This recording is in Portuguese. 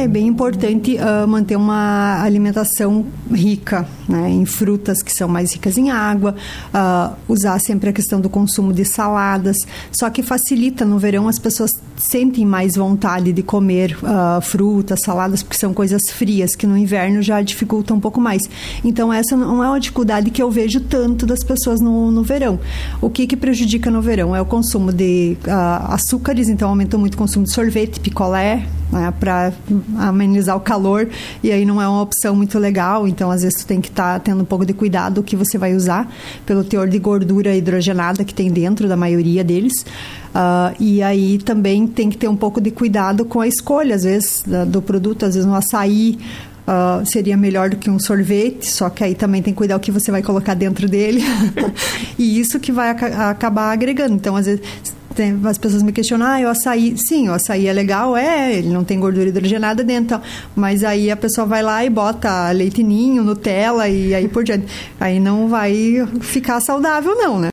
é bem importante manter uma alimentação rica, né, em frutas que são mais ricas em água, usar sempre a questão do consumo de saladas, só que facilita no verão, as pessoas sentem mais vontade de comer frutas, saladas, porque são coisas frias, que no inverno já dificulta um pouco mais. Então, essa não é uma dificuldade que eu vejo tanto das pessoas no verão. O que prejudica no verão é o consumo de açúcares, então aumenta muito o consumo de sorvete, picolé, né, para amenizar o calor, e aí não é uma opção muito legal, então às vezes tu tem que estar tendo um pouco de cuidado o que você vai usar, pelo teor de gordura hidrogenada que tem dentro da maioria deles. E aí também tem que ter um pouco de cuidado com a escolha, às vezes, do produto, às vezes no açaí, seria melhor do que um sorvete, só que aí também tem que cuidar o que você vai colocar dentro dele. E isso que vai acabar agregando. Então, às vezes, as pessoas me questionam, o açaí, sim, o açaí é legal, ele não tem gordura hidrogenada dentro, mas aí a pessoa vai lá e bota leite ninho, Nutella e aí por diante. Aí não vai ficar saudável não, né?